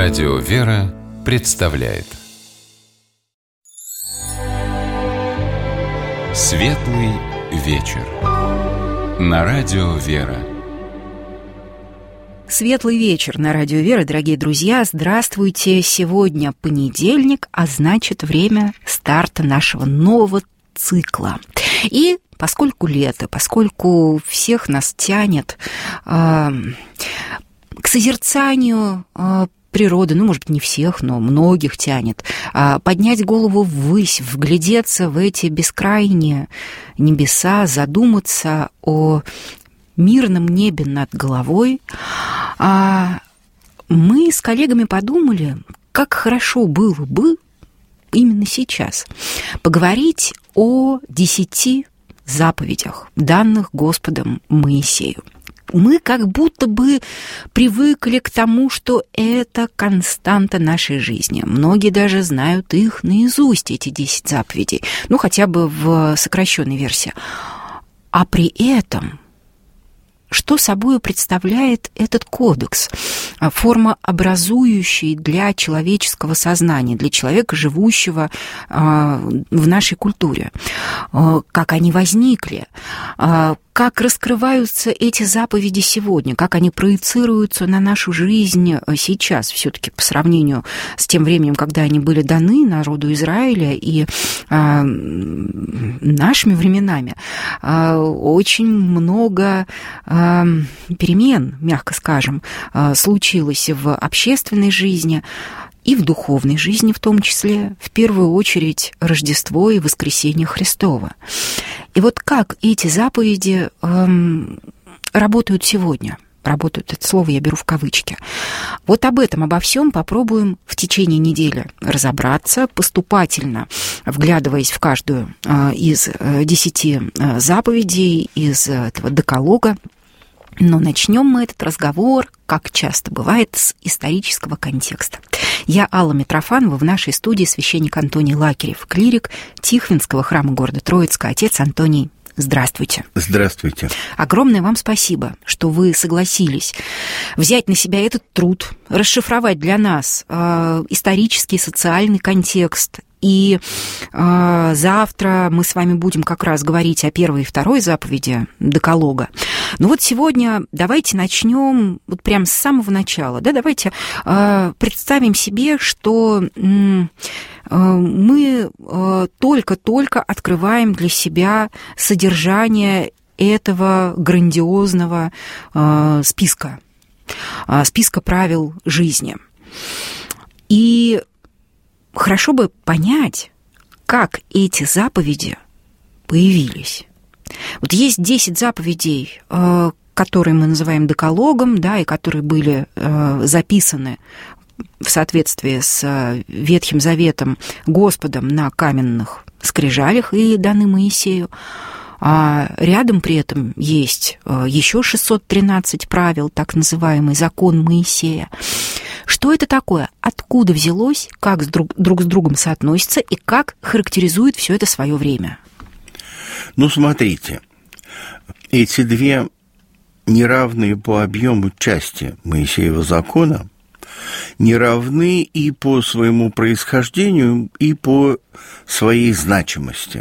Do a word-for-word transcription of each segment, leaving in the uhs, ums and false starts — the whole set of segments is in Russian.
Радио «Вера» представляет Светлый вечер на Радио «Вера». Светлый вечер на Радио «Вера», дорогие друзья. Здравствуйте. Сегодня понедельник, а значит, время старта нашего нового цикла. И поскольку лето, поскольку всех нас тянет э, к созерцанию э, природы, ну, может быть, не всех, но многих тянет, э, поднять голову ввысь, вглядеться в эти бескрайние небеса, задуматься о мирном небе над головой, э, мы с коллегами подумали, как хорошо было бы именно сейчас поговорить о десяти заповедях, данных Господом Моисею. Мы как будто бы привыкли к тому, что это константа нашей жизни. Многие даже знают их наизусть, эти десять заповедей, ну, хотя бы в сокращенной версии. А при этом что собой представляет этот кодекс, формообразующий для человеческого сознания, для человека, живущего в нашей культуре? Как они возникли? Как раскрываются эти заповеди сегодня? Как они проецируются на нашу жизнь сейчас? Все-таки по сравнению с тем временем, когда они были даны народу Израиля и нашими временами, очень много перемен, мягко скажем, случилось в общественной жизни и в духовной жизни в том числе, в первую очередь Рождество и Воскресение Христово. И вот как эти заповеди эм, работают сегодня? Работают, это слово я беру в кавычки. Вот об этом, обо всем попробуем в течение недели разобраться, поступательно вглядываясь в каждую э, из э, десяти э, заповедей, из этого декалога. Но начнем мы этот разговор, как часто бывает, с исторического контекста. Я Алла Митрофанова, в нашей студии священник Антоний Лакерев, клирик Тихвинского храма города Троицка. Отец Антоний, здравствуйте. Здравствуйте. Огромное вам спасибо, что вы согласились взять на себя этот труд, расшифровать для нас э, исторический, социальный контекст. И э, завтра мы с вами будем как раз говорить о первой и второй заповеди Декалога. Но вот сегодня давайте начнем вот прямо с самого начала. Да, давайте э, представим себе, что э, мы э, только-только открываем для себя содержание этого грандиозного э, списка, э, списка правил жизни. И хорошо бы понять, как эти заповеди появились. Вот есть десять заповедей, которые мы называем декалогом, да, и которые были записаны в соответствии с Ветхим Заветом Господом на каменных скрижалях и даны Моисею. А рядом при этом есть еще шестьсот тринадцать правил, так называемый закон Моисея. Что это такое? Откуда взялось, как с друг, друг с другом соотносится и как характеризует все это свое время? Ну, смотрите, эти две неравные по объему части Моисеева закона не равны и по своему происхождению, и по своей значимости.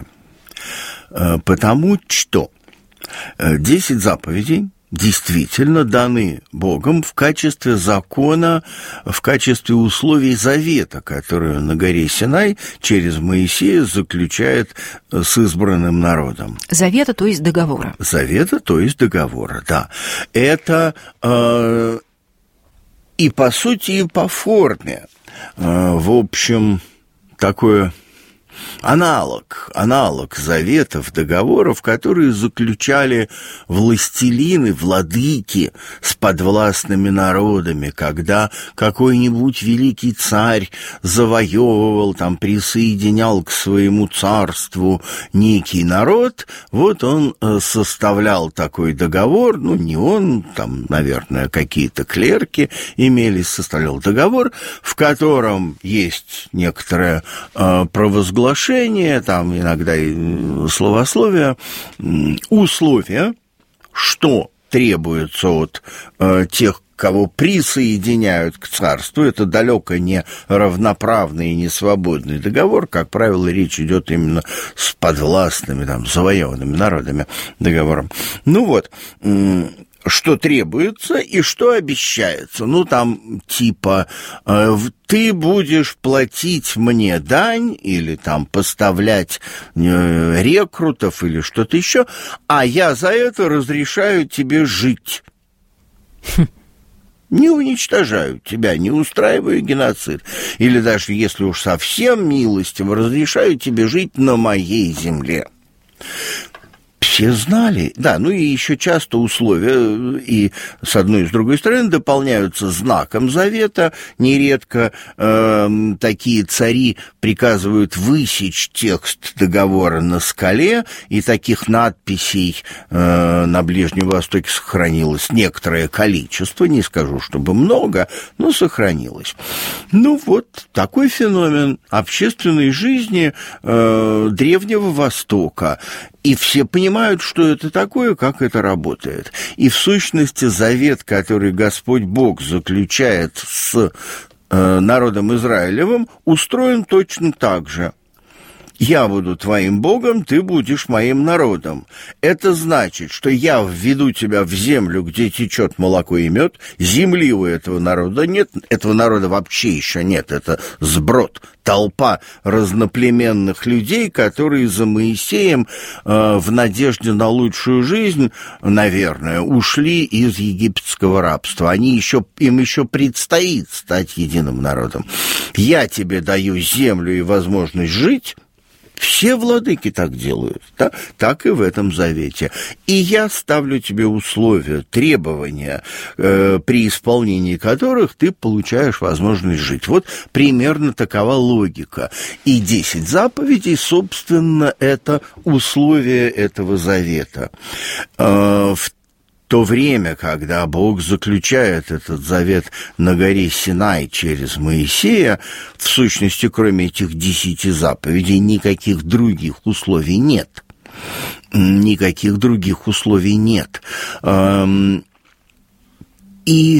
Потому что десять заповедей действительно даны Богом в качестве закона, в качестве условий завета, который на горе Синай через Моисея заключает с избранным народом. Завета, то есть договора. Завета, то есть договора, да. Это э, и по сути, и по форме, э, в общем, такое... Аналог, аналог заветов, договоров, которые заключали властелины, владыки с подвластными народами, когда какой-нибудь великий царь завоевывал, там, присоединял к своему царству некий народ, вот он составлял такой договор, ну, не он, там, наверное, какие-то клерки имелись, составлял договор, в котором есть некоторое э, провозглашение, там иногда и словословие, условия, что требуется от э, тех, кого присоединяют к царству, это далеко не равноправный и не свободный договор. Как правило, речь идет именно с подвластными, там, завоеванными народами договором. Ну вот, что требуется и что обещается. Ну, там, типа, э, ты будешь платить мне дань или там поставлять э, рекрутов или что-то еще, а я за это разрешаю тебе жить. Не уничтожаю тебя, не устраиваю геноцид. Или даже, если уж совсем милостиво, разрешаю тебе жить на моей земле. Все знали, да, ну и еще часто условия и с одной и с другой стороны дополняются знаком завета. Нередко э, такие цари приказывают высечь текст договора на скале, и таких надписей э, на Ближнем Востоке сохранилось некоторое количество, не скажу, чтобы много, но сохранилось. Ну вот, такой феномен общественной жизни э, Древнего Востока. И все понимают, что это такое, как это работает. И в сущности завет, который Господь Бог заключает с э, народом Израилевым, устроен точно так же. «Я буду твоим Богом, ты будешь моим народом». Это значит, что я введу тебя в землю, где течет молоко и мед. Земли у этого народа нет, этого народа вообще еще нет, это сброд, толпа разноплеменных людей, которые за Моисеем э, в надежде на лучшую жизнь, наверное, ушли из египетского рабства. Они еще, им еще предстоит стать единым народом. Я тебе даю землю и возможность жить. Все владыки так делают, да? Так и в этом завете. И я ставлю тебе условия, требования, э, при исполнении которых ты получаешь возможность жить. Вот примерно такова логика. И десять заповедей, собственно, это условия этого завета. Э, в В то время, когда Бог заключает этот завет на горе Синай через Моисея, в сущности, кроме этих десяти заповедей, никаких других условий нет. Никаких других условий нет. И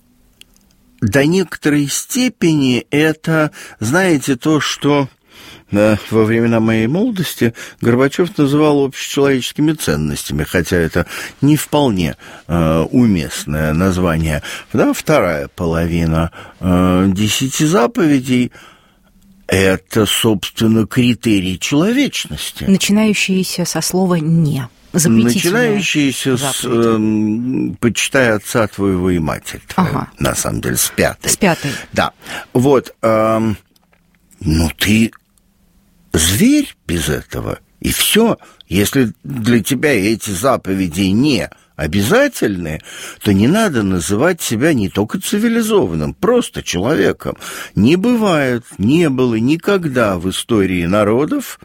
до некоторой степени это, знаете, то, что во времена моей молодости Горбачев называл общечеловеческими ценностями, хотя это не вполне э, уместное название. Да, вторая половина э, десяти заповедей – это, собственно, критерий человечности. Начинающиеся со слова «не». Начинающиеся с э, «почитай отца твоего и матерь твою», ага. На самом деле, с пятой. С пятой. Да. Вот, э, ну ты... зверь без этого, и все. Если для тебя эти заповеди не обязательны, то не надо называть себя не только цивилизованным, просто человеком. Не бывает, не было никогда в истории народов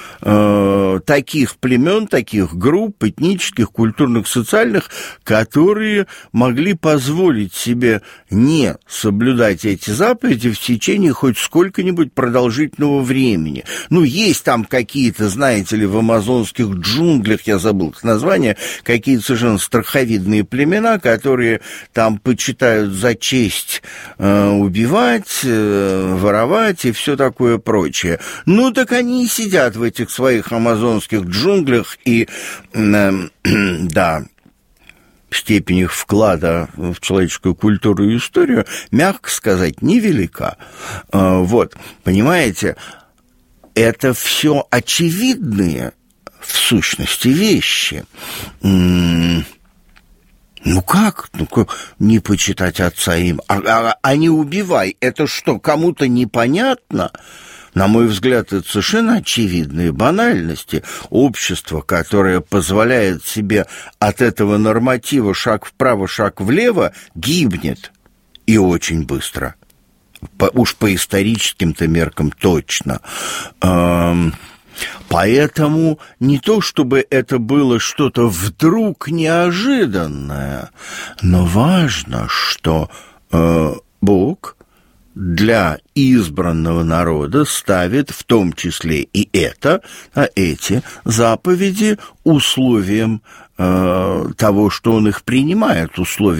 э, таких племен, таких групп этнических, культурных, социальных, которые могли позволить себе не соблюдать эти заповеди в течение хоть сколько-нибудь продолжительного времени. Ну, есть там какие-то, знаете ли, в амазонских джунглях, я забыл их название, какие-то совершенно страховидные племена, которые там почитают за честь э, убивать, э, воровать и все такое прочее. Ну, так они и сидят в этих своих амазонских джунглях, и, э, да, степень их вклада в человеческую культуру и историю, мягко сказать, невелика. Э, вот, понимаете, это все очевидные, в сущности, вещи. М-м- Ну как? Ну как не почитать отца им? А, а, а не убивай. Это что, кому-то непонятно? На мой взгляд, это совершенно очевидные банальности. Общество, которое позволяет себе от этого норматива шаг вправо, шаг влево, гибнет. И очень быстро. По, уж по историческим-то меркам точно. Эм... Поэтому не то, чтобы это было что-то вдруг неожиданное, но важно, что э, Бог для избранного народа ставит в том числе и это, а эти заповеди условием э, того, что он их принимает, условием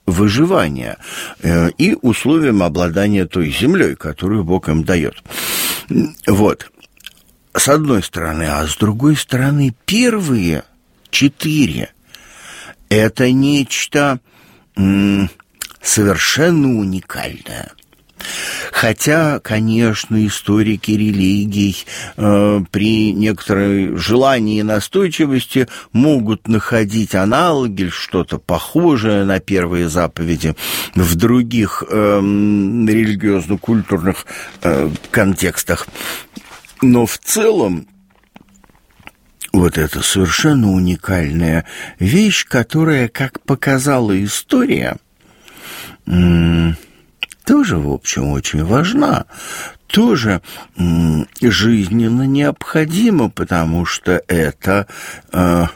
выживания и условиям обладания той землей, которую Бог им дает. Вот. С одной стороны, а с другой стороны, первые четыре – это нечто м- совершенно уникальное. Хотя, конечно, историки религий э, при некоторой желании и настойчивости могут находить аналоги, что-то похожее на первые заповеди в других э, религиозно-культурных э, контекстах. Но в целом вот это совершенно уникальная вещь, которая, как показала история, м- тоже, в общем, очень важна, тоже м- жизненно необходима, потому что это э,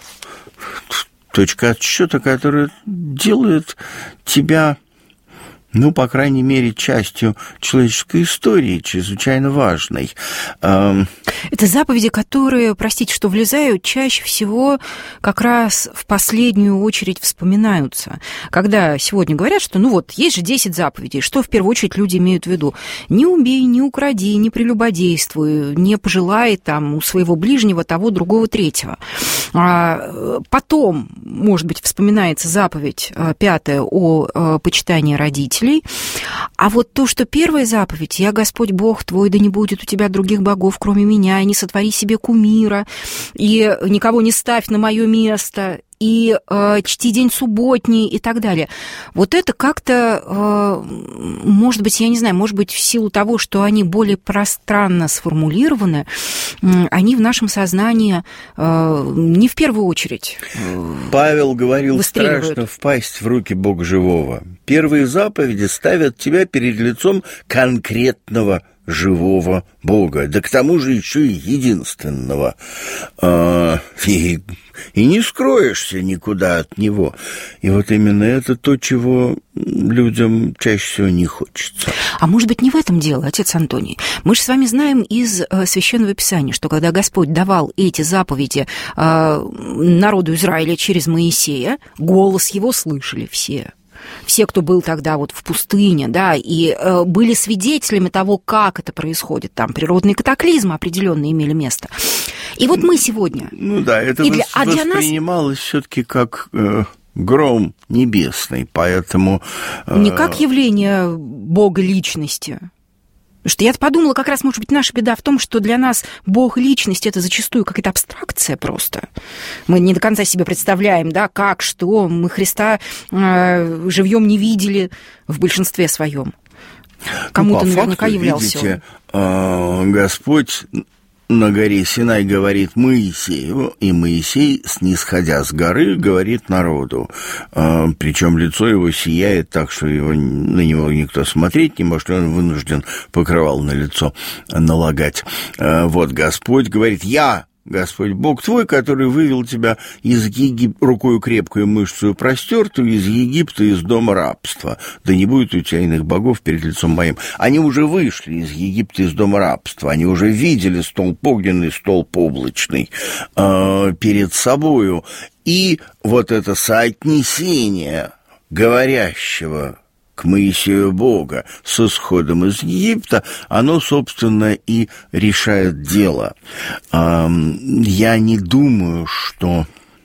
точка отсчета, которая делает тебя, ну, по крайней мере, частью человеческой истории, чрезвычайно важной. Эм... Это заповеди, которые, простите, что влезают, чаще всего как раз в последнюю очередь вспоминаются. Когда сегодня говорят, что, ну вот, есть же десять заповедей, что в первую очередь люди имеют в виду? Не убей, не укради, не прелюбодействуй, не пожелай там у своего ближнего того, другого, третьего. А потом, может быть, вспоминается заповедь пятая о почитании родителей. А вот то, что первая заповедь, «Я Господь Бог твой, да не будет у тебя других богов, кроме меня, и не сотвори себе кумира, и никого не ставь на мое место», и э, чти день субботний и так далее. Вот это как-то, э, может быть, я не знаю, может быть, в силу того, что они более пространно сформулированы, э, они в нашем сознании э, не в первую очередь э, Павел говорил: страшно впасть в руки Бога живого. Первые заповеди ставят тебя перед лицом конкретного живого Бога, да к тому же еще и единственного. И, и не скроешься никуда от Него. И вот именно это то, чего людям чаще всего не хочется. А может быть, не в этом дело, отец Антоний? Мы же с вами знаем из Священного Писания, что когда Господь давал эти заповеди народу Израиля через Моисея, голос Его слышали все. Все, кто был тогда вот в пустыне, да, и э, были свидетелями того, как это происходит. Там природные катаклизмы определенные имели место. И вот мы сегодня... Ну да, это для, вос, а для воспринималось нас... все-таки как э, гром небесный, поэтому... Э... Не как явление Бога личности. Потому что я подумала, как раз, может быть, наша беда в том, что для нас Бог личность – это зачастую какая-то абстракция просто. Мы не до конца себе представляем, да, как, что. Мы Христа э, живьем не видели в большинстве своем. Кому-то ну, наверняка факту, являлся видите, он. Господь на горе Синай говорит Моисею, и Моисей, снисходя с горы, говорит народу. Причем лицо его сияет так, что его, на него никто смотреть не может, и он вынужден покрывало на лицо налагать. Вот Господь говорит: «Я, Господь Бог твой, который вывел тебя из Египта, рукою крепкую мышцу простертую, из Египта, из дома рабства. Да не будет у тебя иных богов перед лицом моим». Они уже вышли из Египта, из дома рабства. Они уже видели столб огненный, столб облачный э, перед собою. И вот это соотнесение говорящего к Моисею Бога с исходом из Египта, оно, собственно, и решает дело. Я не думаю, что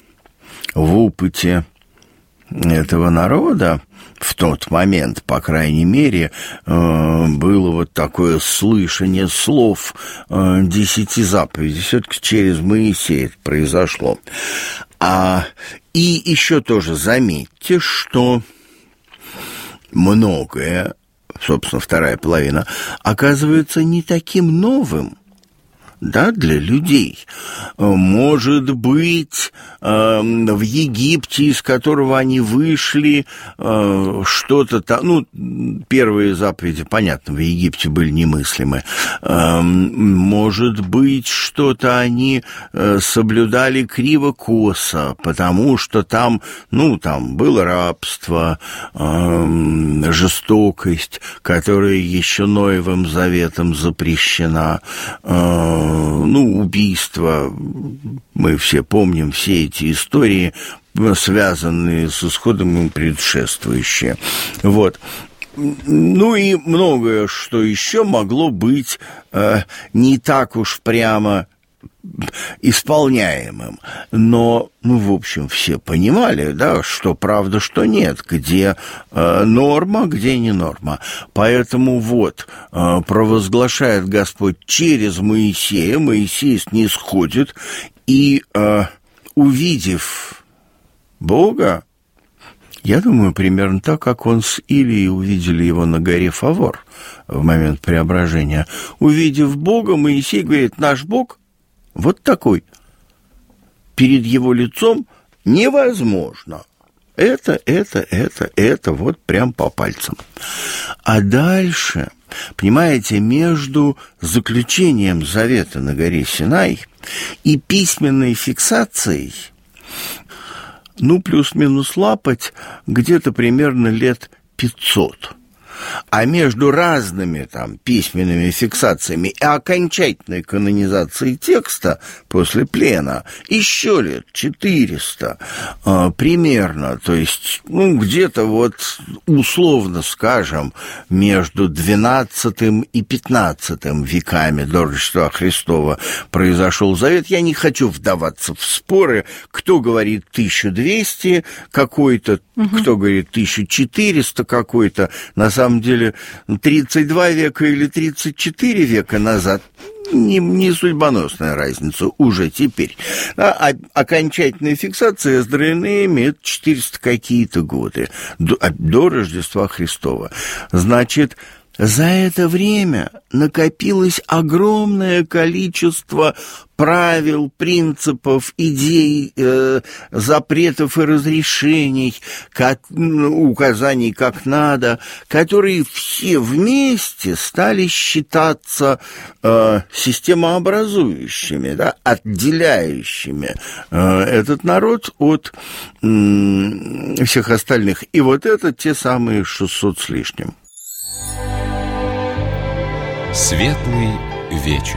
в опыте этого народа в тот момент, по крайней мере, было вот такое слышание слов десяти заповедей. Все-таки через Моисея это произошло. А, и еще тоже заметьте, что многое, собственно, вторая половина, оказывается не таким новым, да, для людей. Может быть, в Египте, из которого они вышли, что-то там, ну, первые заповеди, понятно, в Египте были немыслимы. Может быть, что-то они соблюдали криво-косо, потому что там, ну, там было рабство, жестокость, которая еще Ноевым заветом запрещена, ну, убийство, мы все помним все эти истории связанные с исходом и предшествующие. Вот. Ну и многое, что еще могло быть э, не так уж прямо исполняемым. Но, ну, в общем, все понимали, да, что правда, что нет, где э, норма, где не норма. Поэтому вот, э, провозглашает Господь через Моисея, Моисей снисходит, и, э, увидев Бога, я думаю, примерно так, как он с Илией увидели его на горе Фавор в момент преображения. Увидев Бога, Моисей говорит: наш Бог вот такой. Перед его лицом невозможно. Это, это, это, это, вот прям по пальцам. А дальше, понимаете, между заключением завета на горе Синай и письменной фиксацией, ну, плюс-минус лапать, где-то примерно лет пятьсот. А между разными там письменными фиксациями и окончательной канонизацией текста после плена еще лет четыреста э, примерно. То есть, ну, где-то вот, условно скажем, между двенадцатым и пятнадцатым веками до Рождества Христова произошел завет. Я не хочу вдаваться в споры, кто говорит тысяча двести какой-то, угу. кто говорит тысяча четыреста какой-то. На самом На самом деле, тридцать два века или тридцать четыре века назад не, не судьбоносная разница уже теперь. А, а окончательная фиксация Эздры имеет четыреста какие-то годы до, до Рождества Христова. Значит, за это время накопилось огромное количество правил, принципов, идей, э, запретов и разрешений, как, указаний как надо, которые все вместе стали считаться э, системообразующими, да, отделяющими э, этот народ от э, всех остальных. И вот это те самые шестьсот с лишним. Светлый вечер.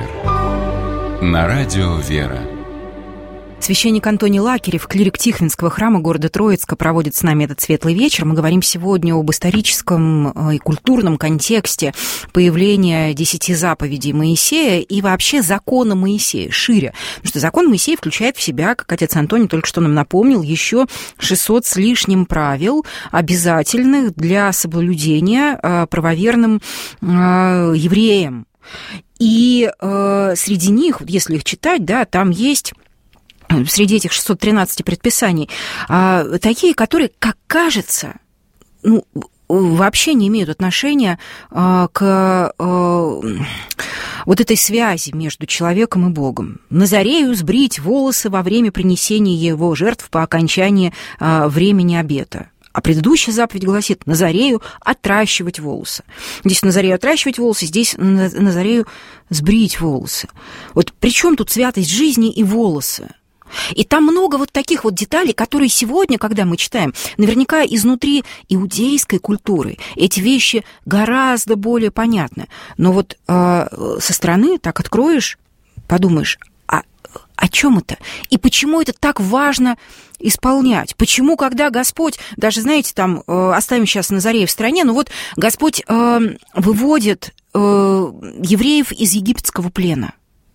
На радио «Вера». Священник Антоний Лакерев, клирик Тихвинского храма города Троицка, проводит с нами этот светлый вечер. Мы говорим сегодня об историческом и культурном контексте появления десяти заповедей Моисея и вообще закона Моисея, шире. Потому что закон Моисея включает в себя, как отец Антоний только что нам напомнил, еще шестьсот с лишним правил, обязательных для соблюдения правоверным евреям. И среди них, если их читать, да, там есть... Среди этих шестисот тринадцати предписаний, а, такие, которые, как кажется, ну, вообще не имеют отношения а, к а, вот этой связи между человеком и Богом. Назарею сбрить волосы во время принесения его жертв по окончании а, времени обета. А предыдущая заповедь гласит: Назарею отращивать волосы. Здесь Назарею отращивать волосы, здесь Назарею сбрить волосы. Вот при чем тут святость жизни и волосы? И там много вот таких вот деталей, которые сегодня, когда мы читаем, наверняка изнутри иудейской культуры эти вещи гораздо более понятны. Но вот э, со стороны так откроешь, подумаешь, а о чем это? И почему это так важно исполнять? Почему, когда Господь, даже, знаете, там, э, оставим сейчас Назарея в стороне, но вот Господь э, выводит э, евреев из египетского плена.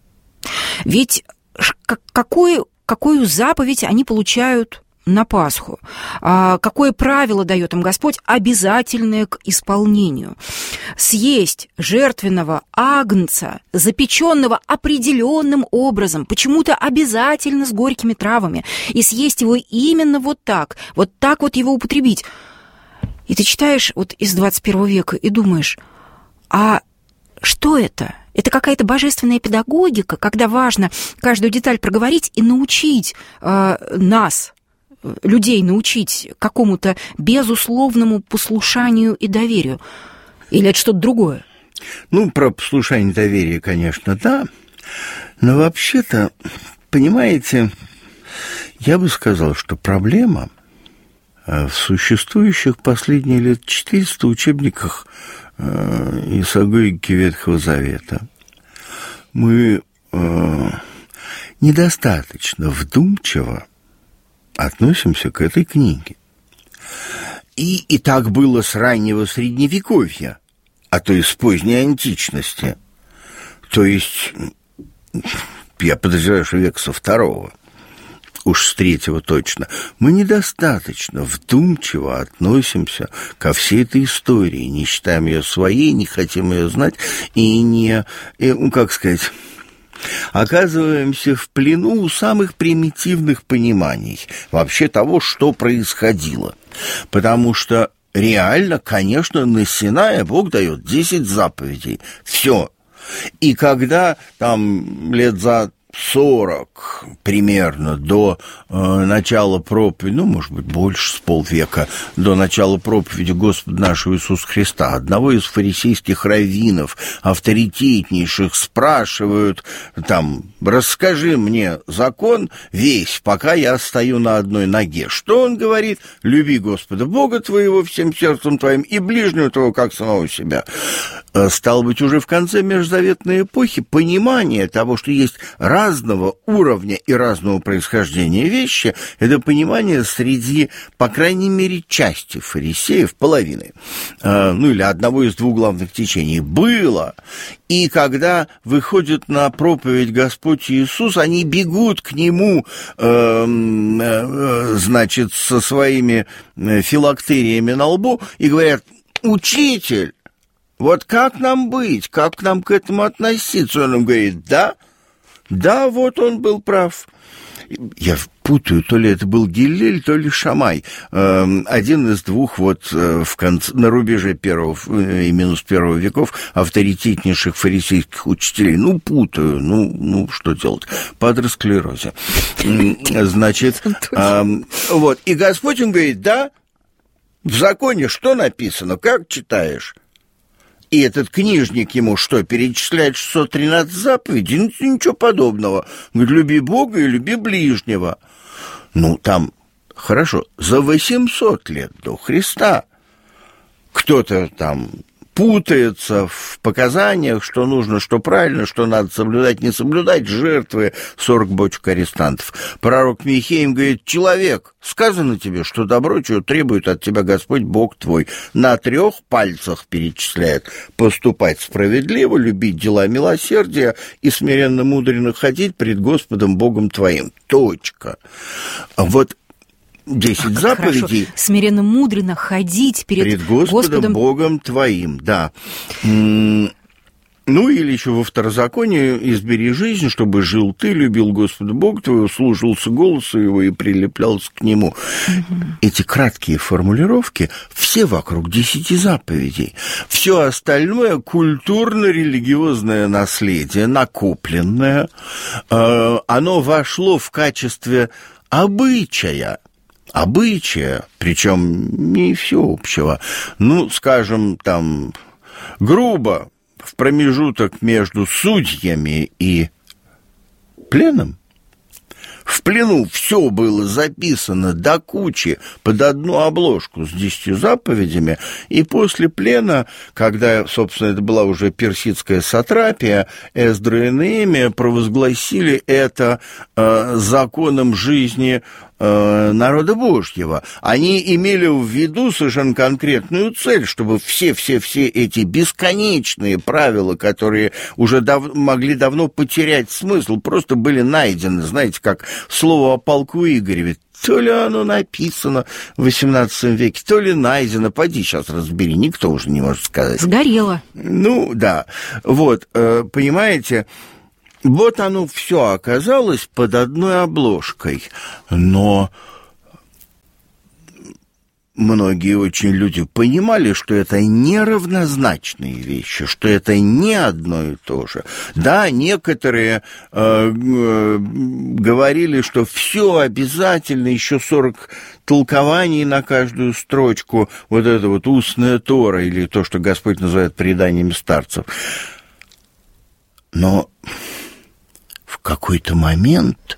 Ведь какое... какую заповедь они получают на Пасху, какое правило дает им Господь, обязательное к исполнению. Съесть жертвенного агнца, запеченного определенным образом, почему-то обязательно с горькими травами, и съесть его именно вот так, вот так вот его употребить. И ты читаешь вот из двадцать первого века и думаешь, а что это? Это какая-то божественная педагогика, когда важно каждую деталь проговорить и научить э, нас, людей, научить какому-то безусловному послушанию и доверию. Или это что-то другое? Ну, про послушание и доверие, конечно, да. Но вообще-то, понимаете, я бы сказал, что проблема в существующих последние лет четыреста учебниках Исагогики Ветхого Завета. Мы э, недостаточно вдумчиво относимся к этой книге. И, и так было с раннего Средневековья, а то и с поздней античности. То есть, я подозреваю, что века со второго, уж с третьего точно, мы недостаточно вдумчиво относимся ко всей этой истории, не считаем ее своей, не хотим ее знать, и не, и, ну, как сказать, оказываемся в плену у самых примитивных пониманий вообще того, что происходило. Потому что реально, конечно, на Синае Бог дает десять заповедей. Все. И когда там лет за сорок примерно до э, начала проповеди, ну, может быть, больше, с полвека, до начала проповеди Господа нашего Иисуса Христа, одного из фарисейских раввинов, авторитетнейших, спрашивают, там, расскажи мне закон весь, пока я стою на одной ноге. Что он говорит? Люби Господа Бога твоего всем сердцем твоим и ближнего твоего, как самого себя. Стало быть, уже в конце межзаветной эпохи понимание того, что есть разного уровня и разного происхождения вещи, это понимание среди, по крайней мере, части фарисеев, половины, ну или одного из двух главных течений, было. И когда выходит на проповедь Господь Иисус, они бегут к Нему, значит, со своими филактериями на лбу и говорят: «Учитель, вот как нам быть, как нам к этому относиться?» Он им говорит: да, да, вот он был прав. Я путаю, то ли это был Гиллель, то ли Шамай. Один из двух вот в конце, на рубеже первого и минус первого веков авторитетнейших фарисейских учителей. Ну, путаю, ну, ну что делать? По атеросклерозе. Значит, вот. И Господь, он говорит: да, в законе что написано, как читаешь? И этот книжник ему что, перечисляет шестьсот тринадцать заповедей? Ну, ничего подобного. Говорит: люби Бога и люби ближнего. Ну, там, хорошо, за восемьсот лет до Христа кто-то там путается в показаниях, что нужно, что правильно, что надо соблюдать, не соблюдать, жертвы, сорок бочек арестантов. Пророк Михей им говорит: человек, сказано тебе, что добро, чего требует от тебя Господь Бог твой. На трех пальцах перечисляет: поступать справедливо, любить дела милосердия и смиренно мудренно ходить пред Господом Богом твоим. Точка. Вот десять заповедей. Хорошо. Смиренно, мудренно ходить перед, перед Господом, Господом Богом твоим, да. Ну, или еще во Второзаконии: избери жизнь, чтобы жил ты, любил Господа Бога твоего, слушался голосу его и прилеплялся к нему. Угу. Эти краткие формулировки все вокруг десяти заповедей. Все остальное культурно-религиозное наследие, накопленное, оно вошло в качестве обычая. Обычая, причем не всеобщего, ну, скажем, там, грубо, в промежуток между судьями и пленом. В плену все было записано до кучи под одну обложку с десятью заповедями, и после плена, когда, собственно, это была уже персидская сатрапия, Эздра и Неемия провозгласили это э, законом жизни народа Божьего. Они имели в виду совершенно конкретную цель, чтобы все-все-все эти бесконечные правила, которые уже дав- могли давно потерять смысл, просто были найдены, знаете, как слово о полку Игореве. То ли оно написано в восемнадцатом веке, то ли найдено. Поди сейчас разбери, никто уже не может сказать. Сгорело. Ну, да. Вот, понимаете... Вот оно все оказалось под одной обложкой, но многие очень люди понимали, что это неравнозначные вещи, что это не одно и то же. Да, некоторые э, э, говорили, что все обязательно, еще сорок толкований на каждую строчку, вот это вот устная Тора, или то, что Господь называет преданиями старцев. Но в какой-то момент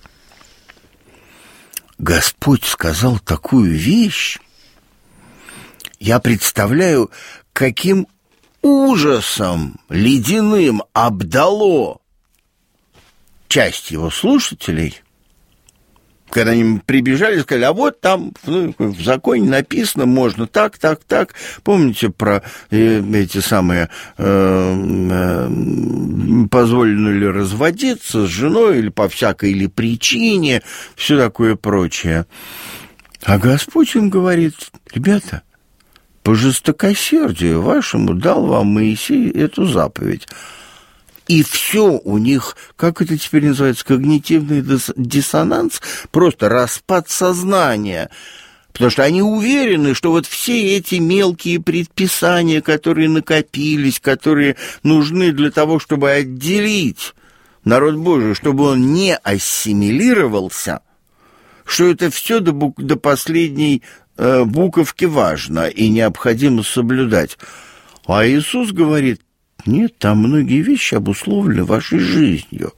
Господь сказал такую вещь, я представляю, каким ужасом ледяным обдало часть его слушателей, когда они прибежали, сказали, а вот там ну, в законе написано, можно так, так, так. Помните про э, эти самые, э, э, позволено ли разводиться с женой, или по всякой или причине, все такое прочее. А Господь им говорит, ребята, по жестокосердию вашему дал вам Моисей эту заповедь. И все у них, как это теперь называется, когнитивный диссонанс, просто распад сознания. Потому что они уверены, что вот все эти мелкие предписания, которые накопились, которые нужны для того, чтобы отделить народ Божий, чтобы он не ассимилировался, что это все до, бу- до последней э, буковки важно и необходимо соблюдать. А Иисус говорит, нет, там многие вещи обусловлены вашей жизнью.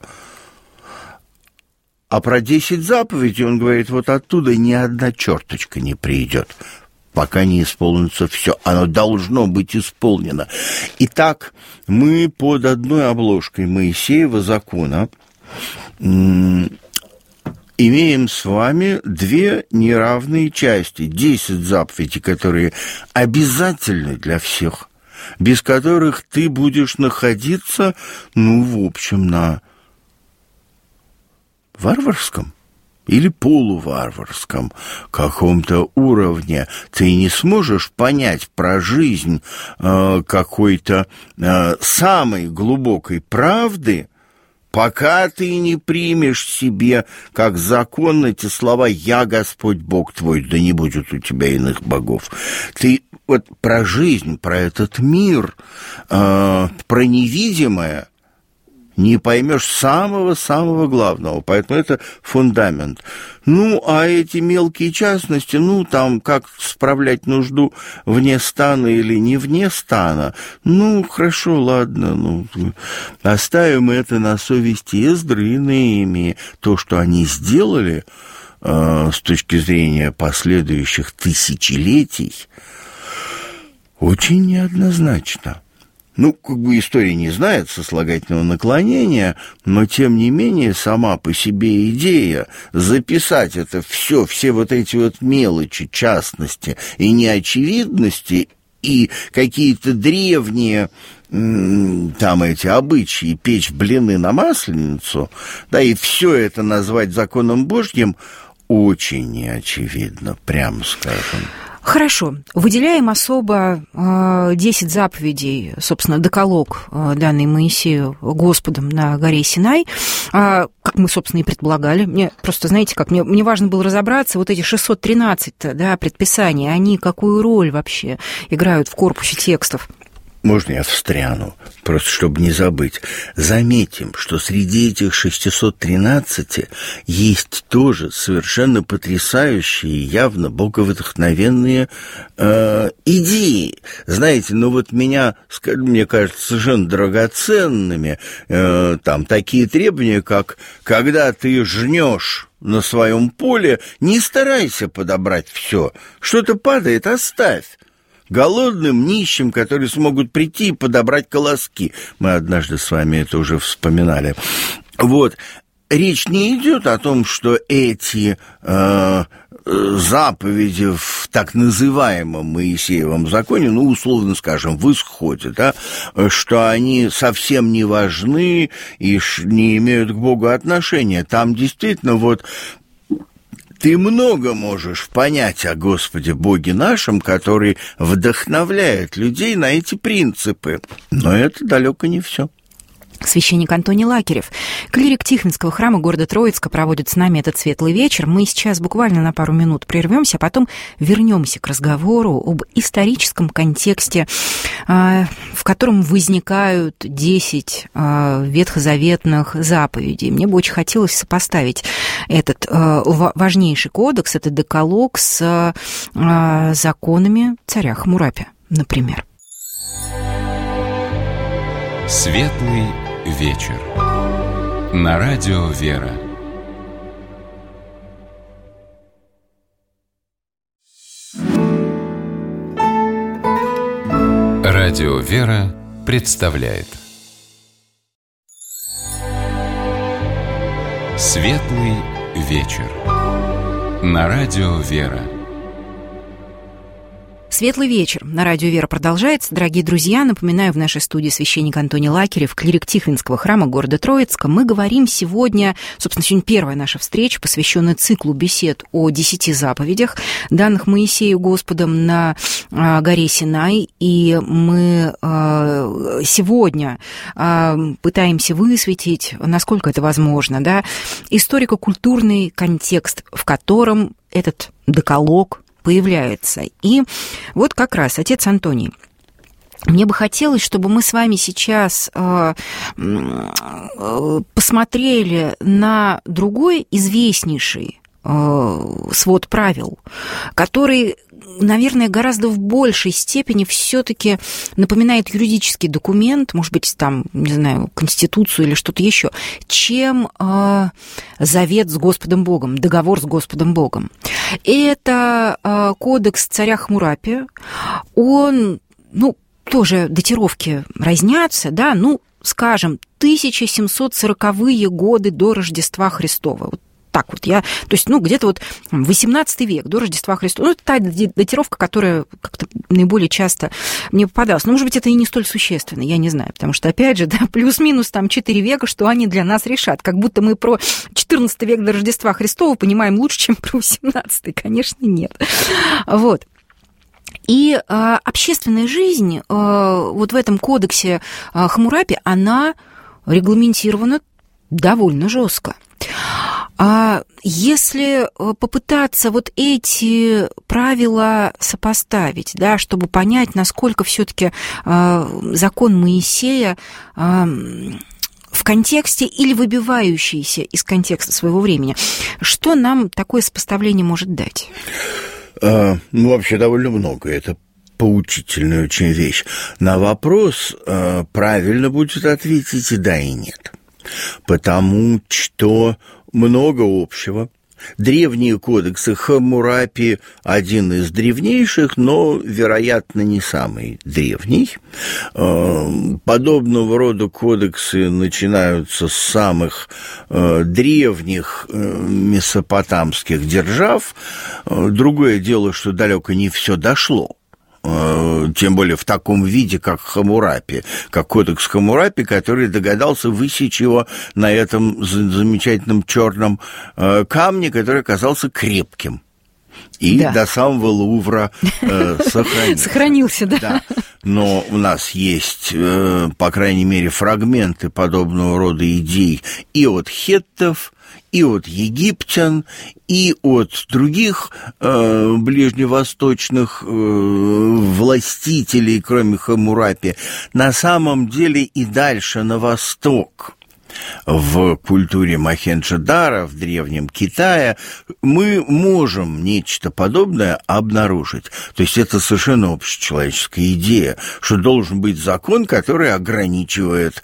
А про десять заповедей он говорит, вот оттуда ни одна черточка не придет, пока не исполнится все. Оно должно быть исполнено. Итак, мы под одной обложкой Моисеева закона м- имеем с вами две неравные части. Десять заповедей, которые обязательны для всех, без которых ты будешь находиться, ну, в общем, на варварском или полуварварском каком-то уровне. Ты не сможешь понять про жизнь э, какой-то э, самой глубокой правды, пока ты не примешь себе как закон эти слова «Я Господь Бог твой, да не будет у тебя иных богов». Ты вот про жизнь, про этот мир, э, про невидимое не поймешь самого-самого главного, поэтому это фундамент. Ну, а эти мелкие частности, ну, там, как справлять нужду вне стана или не вне стана, ну, хорошо, ладно, ну, оставим это на совести Эздры и Неемии. То, что они сделали э, с точки зрения последующих тысячелетий, очень неоднозначно. Ну, как бы история не знает сослагательного наклонения, но, тем не менее, сама по себе идея записать это все, все вот эти вот мелочи, частности и неочевидности, и какие-то древние там эти обычаи, печь блины на Масленицу, да, и все это назвать законом Божьим, очень неочевидно, прямо скажем. Хорошо. Выделяем особо э, десять заповедей, собственно, декалог, э, данный Моисею Господом на горе Синай, э, как мы, собственно, и предполагали. Мне просто, знаете, как мне, мне важно было разобраться, вот эти шестьсот тринадцать да, предписаний, они какую роль вообще играют в корпусе текстов? Можно я встряну, просто чтобы не забыть? Заметим, что среди этих шестисот тринадцати есть тоже совершенно потрясающие, явно боговдохновенные э, идеи. Знаете, ну вот меня, мне кажется, совершенно драгоценными э, там такие требования, как когда ты жнешь на своем поле, не старайся подобрать все. Что-то падает, оставь. Голодным, нищим, которые смогут прийти и подобрать колоски. Мы однажды с вами это уже вспоминали. Вот. Речь не идет о том, что эти э, заповеди в так называемом Моисеевом законе, ну, условно скажем, в Исходе, да, что они совсем не важны и не имеют к Богу отношения. Там действительно вот ты много можешь понять о Господе Боге нашем, который вдохновляет людей на эти принципы. Но это далеко не все. Священник Антоний Лакерев, клирик Тихвинского храма города Троицка, проводит с нами этот светлый вечер. Мы сейчас буквально на пару минут прервемся, а потом вернемся к разговору об историческом контексте, в котором возникают десять ветхозаветных заповедей. Мне бы очень хотелось сопоставить этот важнейший кодекс, этот декалог, с законами царя Хаммурапи, например. Светлый вечер. На радио «Вера». Радио «Вера» представляет Светлый вечер. на радио «Вера». Светлый вечер. На радио «Вера» продолжается. Дорогие друзья, напоминаю, в нашей студии священник Антоний Лакерев, клирик Тихвинского храма города Троицка. Мы говорим сегодня, собственно, сегодня первая наша встреча, посвященная циклу бесед о десяти заповедях, данных Моисею Господом на а, горе Синай. И мы а, сегодня а, пытаемся высветить, насколько это возможно, да, историко-культурный контекст, в котором этот декалог появляется. И вот как раз, отец Антоний, мне бы хотелось, чтобы мы с вами сейчас э, э, посмотрели на другой известнейший э, свод правил, который, наверное, гораздо в большей степени все-таки напоминает юридический документ, может быть, там, не знаю, Конституцию или что-то еще, чем э, завет с Господом Богом, договор с Господом Богом. Это э, кодекс царя Хаммурапи. Он, ну, тоже датировки разнятся, да, ну, скажем, тысяча семьсот сороковые годы до Рождества Христова. Вот так вот я, то есть, ну, где-то вот восемнадцатый век до Рождества Христова. Ну, это та датировка, которая как-то наиболее часто мне попадалась. Но, может быть, это и не столь существенно, я не знаю, потому что, опять же, да, плюс-минус там четыре века, что они для нас решат. Как будто мы про четырнадцатый век до Рождества Христова понимаем лучше, чем про восемнадцатый. Конечно, нет. Вот. И э, общественная жизнь э, вот в этом кодексе э, Хаммурапи, она регламентирована довольно жестко. А если попытаться вот эти правила сопоставить, да, чтобы понять, насколько все-таки э, закон Моисея э, в контексте или выбивающийся из контекста своего времени, что нам такое сопоставление может дать? А, ну, вообще довольно много. Это поучительная очень вещь. На вопрос э, правильно будет ответить и да, и нет. Потому что много общего. Древние кодексы, Хаммурапи один из древнейших, но, вероятно, не самый древний. Подобного рода кодексы начинаются с самых древних месопотамских держав. Другое дело, что далеко не все дошло. Тем более в таком виде, как Хаммурапи, как кодекс Хаммурапи, который догадался высечь его на этом замечательном черном камне, который оказался крепким. И да. До самого Лувра э, сохранился. Сохранился, да. да. Но у нас есть, э, по крайней мере, фрагменты подобного рода идей и от хеттов, и от египтян, и от других э, ближневосточных э, властителей, кроме Хаммурапи, на самом деле и дальше на восток. В культуре Мохенджо-Даро, в Древнем Китае, мы можем нечто подобное обнаружить. То есть это совершенно общечеловеческая идея, что должен быть закон, который ограничивает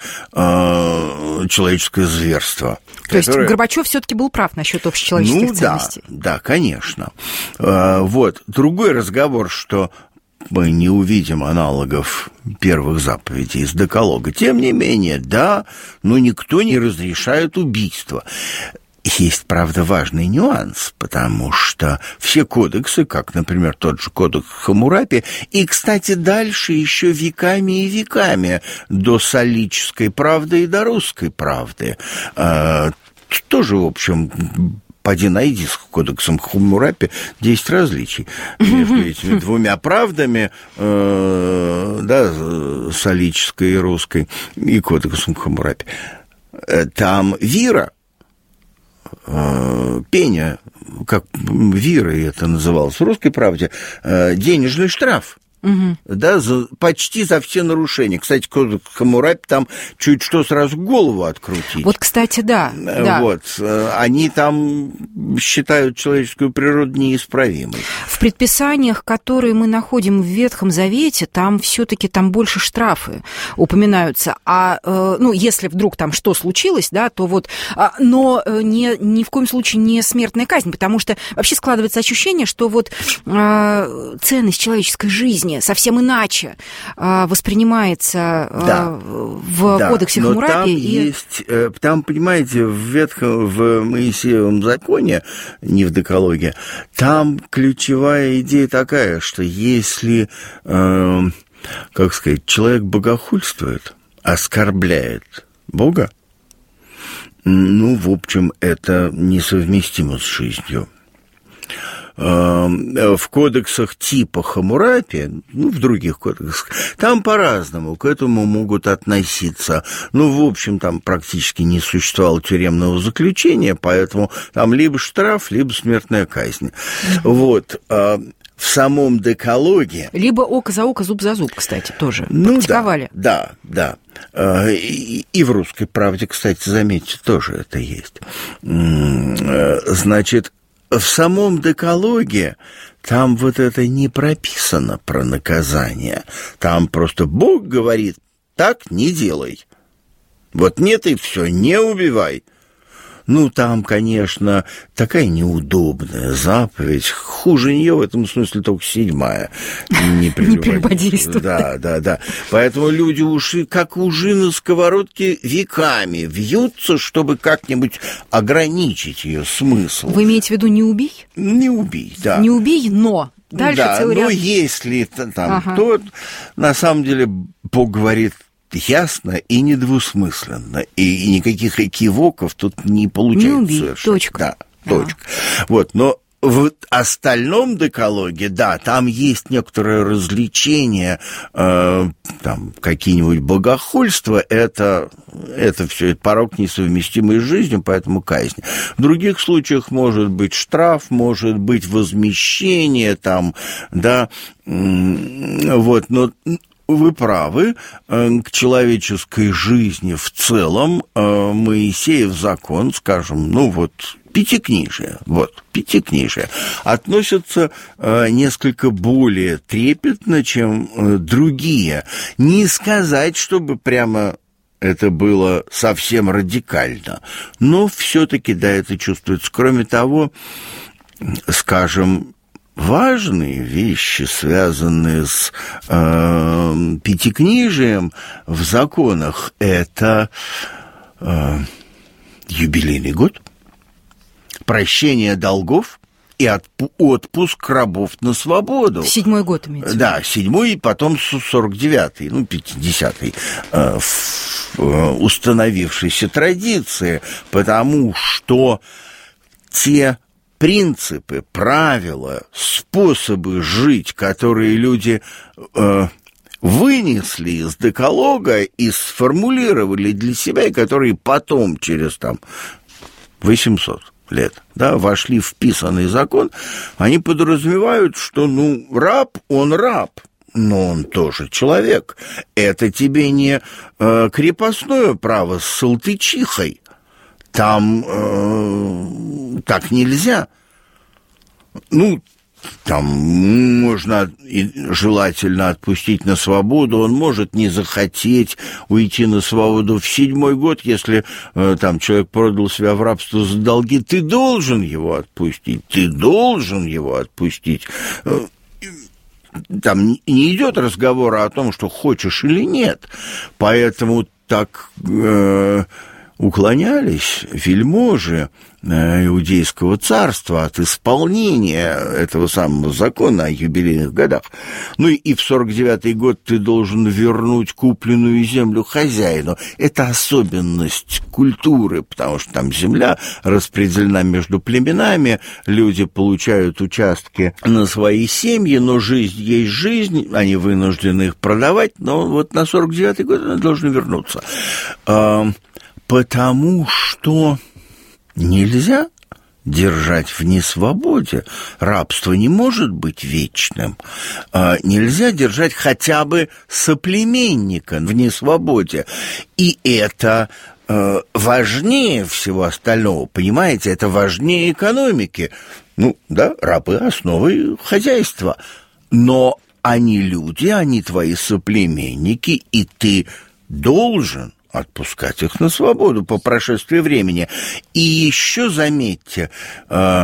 э, человеческое зверство. То которое... есть Горбачев все-таки был прав насчет общечеловеческих ну, ценностей? Да, да, конечно. Э, вот. Другой разговор, что мы не увидим аналогов первых заповедей из Декалога. Тем не менее, да, но никто не разрешает убийство. Есть, правда, важный нюанс, потому что все кодексы, как, например, тот же кодекс Хаммурапи, и, кстати, дальше еще веками и веками до солической правды и до русской правды, э, тоже, в общем... Поди найди с кодексом Хаммурапи десять различий между этими двумя правдами, э, да, солической и русской, и кодексом Хаммурапи. Там вира, э, пеня, как вира это называлось в русской правде, э, денежный штраф. Угу. Да, за, почти за все нарушения. Кстати, кодекс Хаммурапи там чуть что сразу голову открутить. Вот, кстати, да. да. Вот, они там считают человеческую природу неисправимой. В предписаниях, которые мы находим в Ветхом Завете, там все-таки там больше штрафы упоминаются. А, ну, если вдруг там что случилось, да, то вот... Но не, ни в коем случае не смертная казнь, потому что вообще складывается ощущение, что вот ценность человеческой жизни преступление совсем иначе э, воспринимается э, да. в да. кодексе Но Хаммурапи. Там и... есть, там, понимаете, в Ветхом, в Моисеевом законе, не в Декалоге, там ключевая идея такая, что если, э, как сказать, человек богохульствует, оскорбляет Бога, ну, в общем, это несовместимо с жизнью. В кодексах типа Хаммурапи, ну, в других кодексах, там по-разному к этому могут относиться. Ну, в общем, там практически не существовало тюремного заключения, поэтому там либо штраф, либо смертная казнь. Mm-hmm. Вот. В самом Декалоге... Либо око за око, зуб за зуб, кстати, тоже ну, практиковали. Да, да, да. И, и в «Русской правде», кстати, заметьте, тоже это есть. Значит, в самом Декалоге там вот это не прописано про наказание. Там просто Бог говорит, так не делай. Вот нет и все, не убивай. Ну, там, конечно, такая неудобная заповедь. Хуже нее в этом смысле только седьмая. Не прелюбодействует. Да, да, да. Поэтому люди уши, как ужи на сковородке, веками вьются, чтобы как-нибудь ограничить ее смысл. Вы имеете в виду «не убей»? Не убей, да. Не убей, но... Дальше да, целый но ряд... если там, ага. то на самом деле Бог говорит ясно и недвусмысленно, и, и никаких экивоков тут не получается. Не убей, точка. Да, точка. А. Вот, но в остальном Декалоге, да, там есть некоторое развлечение, э, там, какие-нибудь богохульства, это, это все, это порок, несовместимый с жизнью, поэтому казнь. В других случаях может быть штраф, может быть возмещение, там, да, вот, но... Вы правы, к человеческой жизни в целом Моисеев закон, скажем, ну вот, пятикнижие, вот, пятикнижие, относится несколько более трепетно, чем другие. Не сказать, чтобы прямо это было совсем радикально, но все-таки, да, это чувствуется. Кроме того, скажем, важные вещи, связанные с э, пятикнижием в законах, это э, юбилейный год, прощение долгов и отпу- отпуск рабов на свободу. Седьмой год имеется. Да, седьмой, и потом сорок девятый, ну, пятидесятый, э, в э, установившейся традиции, потому что те... принципы, правила, способы жить, которые люди э, вынесли из Декалога и сформулировали для себя, и которые потом, через там, восемьсот лет, да, вошли в писанный закон, они подразумевают, что, ну, раб, он раб, но он тоже человек. Это тебе не э, крепостное право с салтычихой. Там э, так нельзя. Ну, там можно и желательно отпустить на свободу, он может не захотеть уйти на свободу в седьмой год, если э, там человек продал себя в рабство за долги, ты должен его отпустить, ты должен его отпустить. Там не идет разговора о том, что хочешь или нет, поэтому так... Э, уклонялись вельможи Иудейского царства от исполнения этого самого закона о юбилейных годах. Ну и в сорок девятый год ты должен вернуть купленную землю хозяину. Это особенность культуры, потому что там земля распределена между племенами, люди получают участки на свои семьи, но жизнь есть жизнь, они вынуждены их продавать, но вот на сорок девятый год они должны вернуться. Потому что нельзя держать в несвободе. Рабство не может быть вечным. Нельзя держать хотя бы соплеменника в несвободе. И это важнее всего остального, понимаете? Это важнее экономики. Ну, да, рабы – основы хозяйства. Но они люди, они твои соплеменники, и ты должен отпускать их на свободу по прошествии времени. И еще заметьте,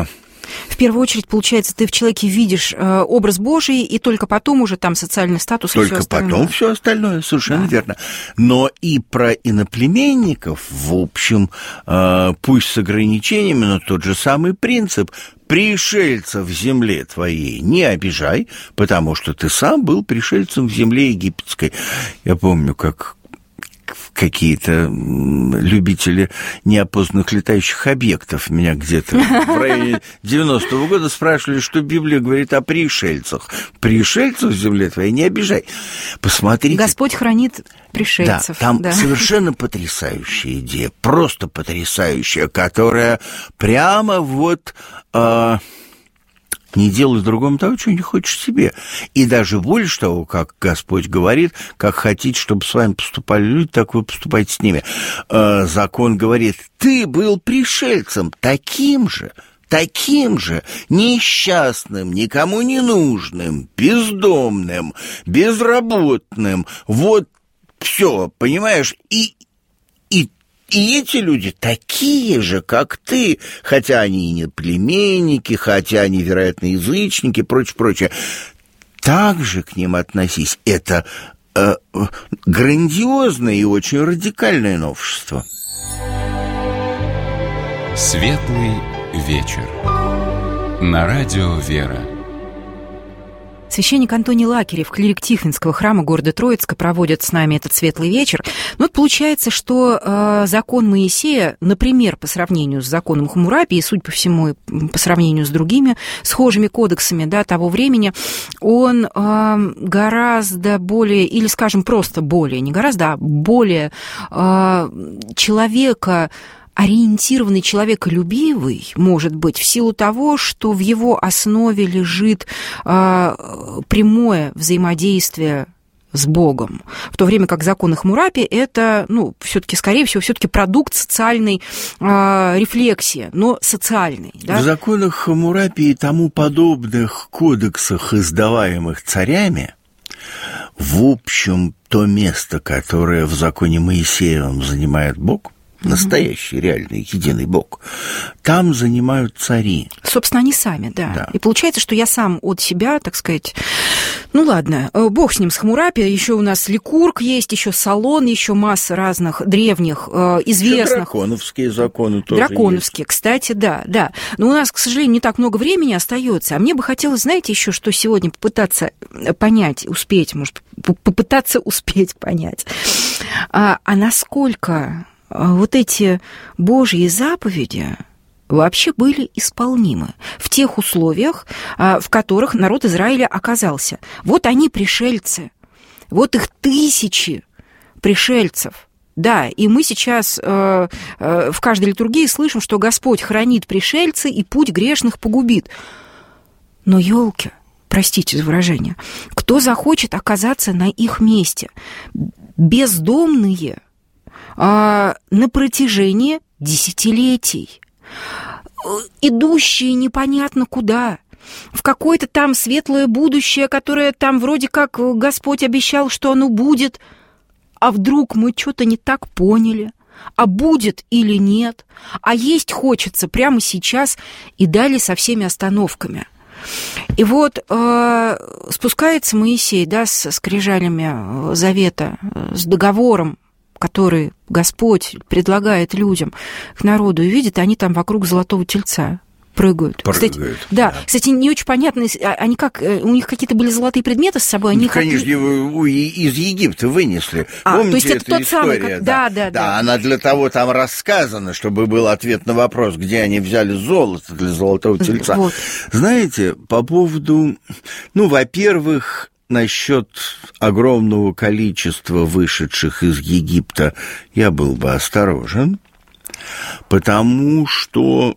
В первую очередь, получается, ты в человеке видишь э, образ Божий, и только потом уже там социальный статус только и все остальное. Только потом все остальное, совершенно да. верно. Но и про иноплеменников, в общем, э, пусть с ограничениями, но тот же самый принцип. Пришельцев в земле твоей не обижай, потому что ты сам был пришельцем в земле египетской. Я помню, как какие-то любители неопознанных летающих объектов меня где-то в районе девяностого года спрашивали, что Библия говорит о пришельцах. Пришельцев в земле твоей не обижай. Посмотрите. Господь хранит пришельцев. Да, там да. совершенно потрясающая идея, просто потрясающая, которая прямо вот... Э, не делай другому того, чего не хочешь себе. И даже больше того, как Господь говорит, как хотите, чтобы с вами поступали люди, так вы поступайте с ними. Э, закон говорит, ты был пришельцем таким же, таким же несчастным, никому не нужным, бездомным, безработным. Вот все, понимаешь? И, и И эти люди такие же, как ты, хотя они и не племенники, хотя они, вероятно, язычники, прочее, прочее. Так же к ним относись. Это э, грандиозное и очень радикальное новшество. Светлый вечер. На радио «Вера». Священник Антоний Лакерев, клирик Тихвинского храма города Троицка, проводит с нами этот светлый вечер. Ну, вот получается, что э, закон Моисея, например, по сравнению с законом Хаммурапи, и, судя по всему, по сравнению с другими схожими кодексами да, того времени, он э, гораздо более, или, скажем, просто более, не гораздо, а более э, человека... ориентированный, человеколюбивый, может быть, в силу того, что в его основе лежит э, прямое взаимодействие с Богом, в то время как законы Хаммурапи это, ну, все-таки, скорее всего, все-таки продукт социальной э, рефлексии, но социальной. Да? В законах Хаммурапи и тому подобных кодексах, издаваемых царями, в общем, то место, которое в законе Моисеевом занимает Бог, настоящий, реальный, единый Бог, там занимают цари. Собственно, они сами, да. да. И получается, что я сам от себя, так сказать, ну ладно, бог с ним, с Хаммурапи, еще у нас Ликург есть, еще Солон, еще масса разных древних, известных. Еще драконовские законы тоже Драконовские, есть. Кстати, да, да. Но у нас, к сожалению, не так много времени остается, а мне бы хотелось, знаете, еще что сегодня попытаться понять, успеть, может, попытаться успеть понять, а, а насколько... вот эти Божьи заповеди вообще были исполнимы в тех условиях, в которых народ Израиля оказался. Вот они пришельцы, вот их тысячи пришельцев. Да, и мы сейчас э, э, в каждой литургии слышим, что Господь хранит пришельцы и путь грешных погубит. Но, ёлки, простите за выражение, кто захочет оказаться на их месте? Бездомные, на протяжении десятилетий, идущие непонятно куда, в какое-то там светлое будущее, которое там вроде как Господь обещал, что оно будет, а вдруг мы что-то не так поняли, а будет или нет, а есть хочется прямо сейчас и далее со всеми остановками. И вот э, спускается Моисей, да, с скрижалями завета, с договором, который Господь предлагает людям, к народу, и видит, они там вокруг золотого тельца прыгают. Прыгают. Кстати, да, да, кстати, не очень понятно, они как, у них какие-то были золотые предметы с собой? Они ну, конечно, как... его из Египта вынесли. А, помните, то есть это тот история? самый, как... да, да, да, да. Да, она для того там рассказана, чтобы был ответ на вопрос, где они взяли золото для золотого тельца. Вот. Знаете, по поводу, ну, во-первых, насчет огромного количества вышедших из Египта я был бы осторожен, потому что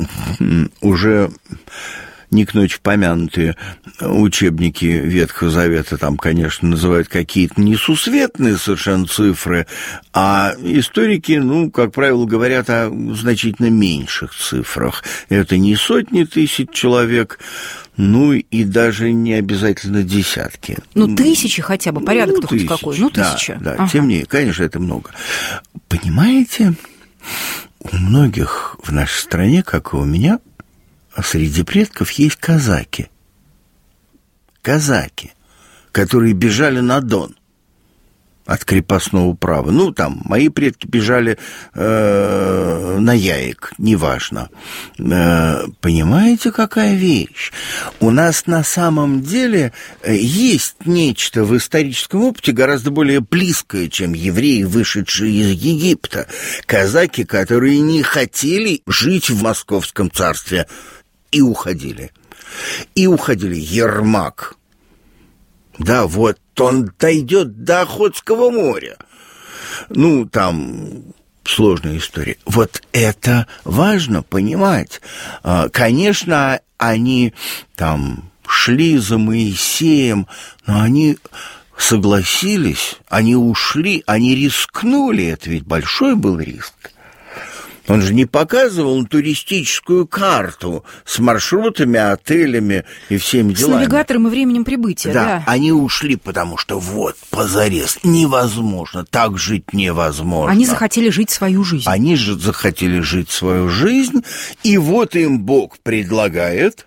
уже не к ночи помянутые учебники Ветхого Завета там, конечно, называют какие-то несусветные совершенно цифры, а историки, ну, как правило, говорят о значительно меньших цифрах. Это не сотни тысяч человек, ну, и даже не обязательно десятки. Ну, тысячи хотя бы, порядок-то ну, хоть какой. Ну, тысяча. Да, да. Ага. Тем не менее, конечно, это много. Понимаете, у многих в нашей стране, как и у меня, среди предков есть казаки. Казаки, которые бежали на Дон от крепостного права. Ну, там, мои предки бежали э, на Яик, неважно. Э, понимаете, какая вещь? У нас на самом деле есть нечто в историческом опыте гораздо более близкое, чем евреи, вышедшие из Египта. Казаки, которые не хотели жить в Московском царстве, и уходили. И уходили. Ермак. Да, вот он дойдет до Охотского моря. Ну, там сложная история. Вот это важно понимать. Конечно, они там шли за Моисеем, но они согласились, они ушли, они рискнули. Это ведь большой был риск. Он же не показывал туристическую карту с маршрутами, отелями и всеми делами. С навигатором и временем прибытия, да. Да, они ушли, потому что вот, позарез, невозможно, так жить невозможно. Они захотели жить свою жизнь. Они же захотели жить свою жизнь, и вот им Бог предлагает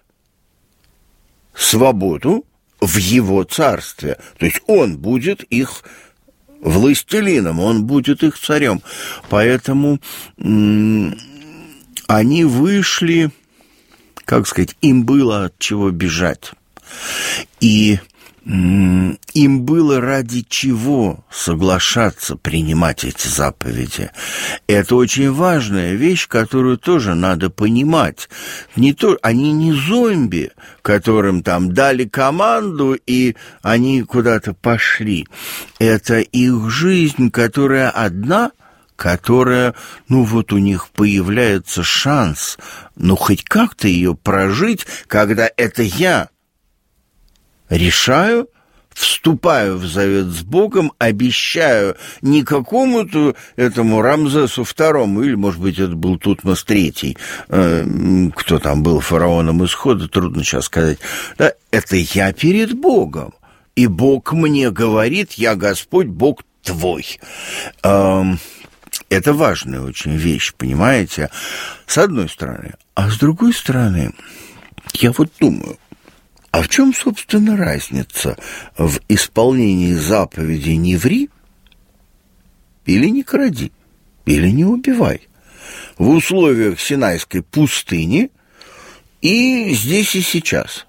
свободу в Его царстве. То есть Он будет их властелином, он будет их царем. Поэтому м- они вышли, как сказать, им было от чего бежать. И м- им было ради чего соглашаться принимать эти заповеди. Это очень важная вещь, которую тоже надо понимать. Не то, они не зомби, которым там дали команду, и они куда-то пошли. Это их жизнь, которая одна, которая, ну вот у них появляется шанс, ну хоть как-то ее прожить, когда это я решаю, вступаю в завет с Богом, обещаю не какому-то этому Рамзесу второму, или, может быть, это был Тутмос третий, э, кто там был фараоном Исхода, трудно сейчас сказать. Да, это я перед Богом, и Бог мне говорит: я Господь, Бог твой. Э, это важная очень вещь, понимаете, с одной стороны. А с другой стороны, я вот думаю, а в чем, собственно, разница в исполнении заповеди «не ври» или «не кради», или «не убивай» в условиях Синайской пустыни и здесь и сейчас?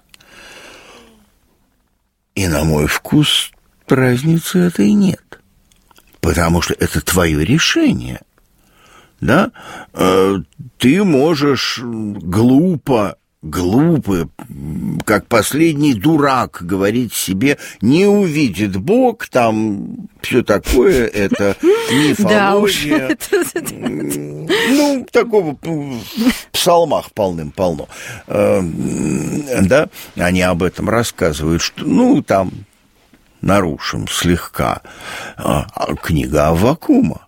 И, на мой вкус, разницы этой нет, потому что это твое решение, да? Ты можешь глупо глупо, как последний дурак, говорить себе: не увидит Бог, там все такое, это мифология. Ну, такого в псалмах полным-полно. Да, они об этом рассказывают, что, ну, там, нарушим слегка. Книга Аввакума.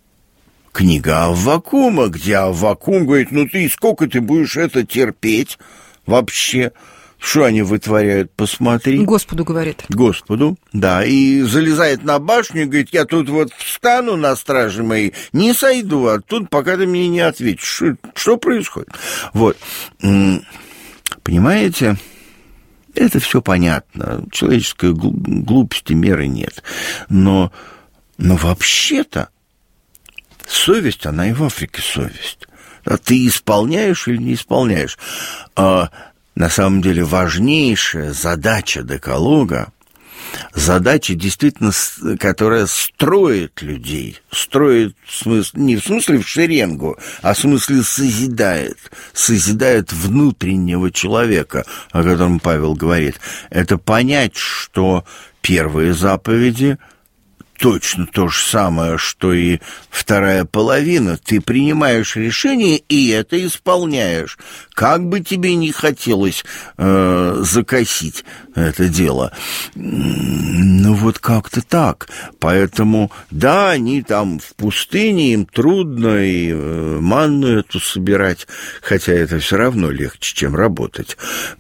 Книга Аввакума, где Аввакум говорит: ну ты сколько ты будешь это терпеть вообще? Что они вытворяют, посмотри. Господу говорит. Господу, да. И залезает на башню и говорит: я тут вот встану на страже моей, не сойду оттуда, пока ты мне не ответишь. Что, что происходит? Вот. Понимаете? Это все понятно. Человеческой глупости меры нет. Но, но вообще-то совесть, она и в Африке совесть. А ты исполняешь или не исполняешь? А на самом деле важнейшая задача декалога, задача действительно, которая строит людей, строит в смысле, не в смысле в шеренгу, а в смысле созидает, созидает внутреннего человека, о котором Павел говорит. Это понять, что первые заповеди точно то же самое, что и вторая половина. Ты принимаешь решение и это исполняешь. Как бы тебе ни хотелось э, закосить это дело. Ну, вот как-то так. Поэтому, да, они там в пустыне, им трудно и э, манну эту собирать, хотя это все равно легче, чем работать.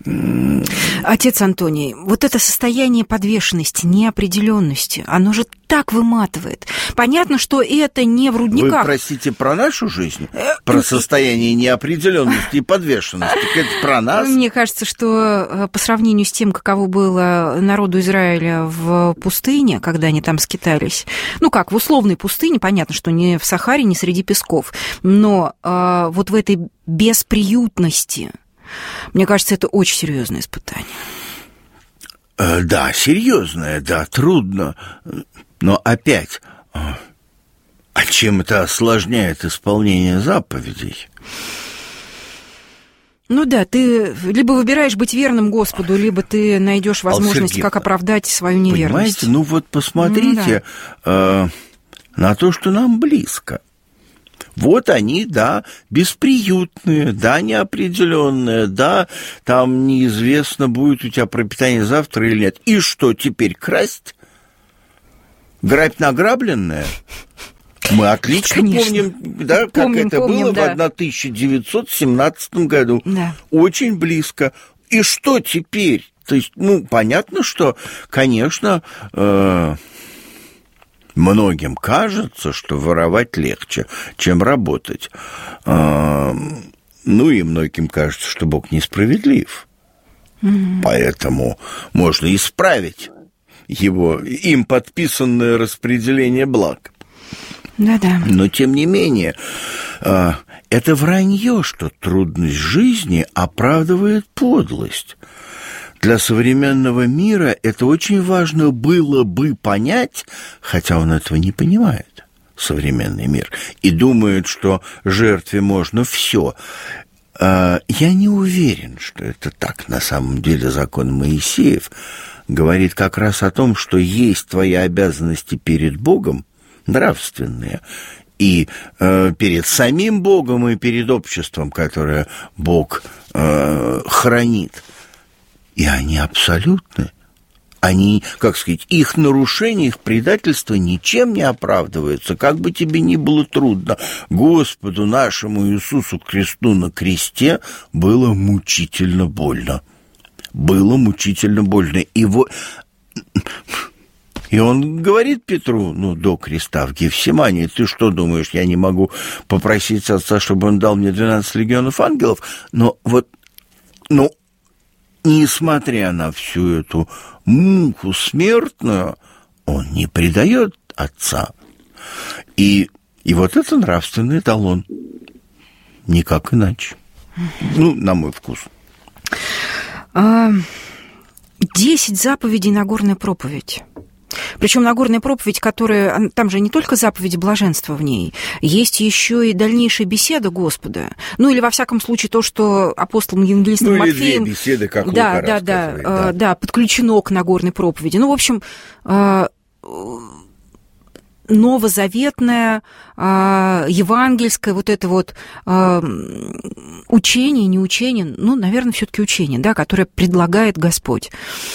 Отец Антоний, вот это состояние подвешенности, неопределенности, оно же так выматывает. Понятно, что это не в рудниках. Вы простите про нашу жизнь? Про состояние неопределенности и подвешенности? бешеность. Так это про нас. Мне кажется, что по сравнению с тем, каково было народу Израиля в пустыне, когда они там скитались, ну как, в условной пустыне, понятно, что не в Сахаре, не среди песков, но э, вот в этой бесприютности, мне кажется, это очень серьезное испытание. Э, да, серьезное, да, трудно. Но опять, а чем это осложняет исполнение заповедей? Ну да, ты либо выбираешь быть верным Господу, либо ты найдешь возможность, Сергей, как оправдать свою неверность. Понимаете, ну вот посмотрите ну, да. э, на то, что нам близко. Вот они, да, бесприютные, да, неопределенные, да, там неизвестно, будет у тебя пропитание завтра или нет. И что, теперь красть? Грабь награбленное? Мы отлично Конечно. помним, да, как помним, это помним, было да. в тысяча девятьсот семнадцатом году. Да. Очень близко. И что теперь? То есть, ну, понятно, что, конечно, э, многим кажется, что воровать легче, чем работать. Э, ну, и многим кажется, что Бог несправедлив. Mm-hmm. Поэтому можно исправить его, им подписанное распределение благ. Да-да. Но, тем не менее, это вранье, что трудность жизни оправдывает подлость. Для современного мира это очень важно было бы понять, хотя он этого не понимает, современный мир, и думает, что жертве можно все. Я не уверен, что это так. На самом деле закон Моисеев говорит как раз о том, что есть твои обязанности перед Богом, нравственные, и э, перед самим Богом, и перед обществом, которое Бог э, хранит. И они абсолютны. Они, как сказать, их нарушение, их предательство ничем не оправдывается. Как бы тебе ни было трудно, Господу нашему Иисусу Христу на кресте было мучительно больно. Было мучительно больно. И вот... И он говорит Петру, ну, до креста в Гефсимании: ты что думаешь, я не могу попросить Отца, чтобы он дал мне двенадцать легионов ангелов? Но вот, ну, несмотря на всю эту муку смертную, он не предает Отца. И, и вот это нравственный эталон. Никак иначе. Ну, на мой вкус. Десять заповедей Нагорная проповедь. Причем Нагорная проповедь, которая... Там же не только заповеди блаженства в ней, есть еще и дальнейшая беседа Господа. Ну, или, во всяком случае, то, что апостолом Евангелистом ну, Матфеем... Ну, или две беседы, как да, Лука да, да, да, да, подключено к Нагорной проповеди. Ну, в общем, новозаветное, евангельское вот это вот учение, не учение, ну, наверное, все-таки учение, да, которое предлагает Господь.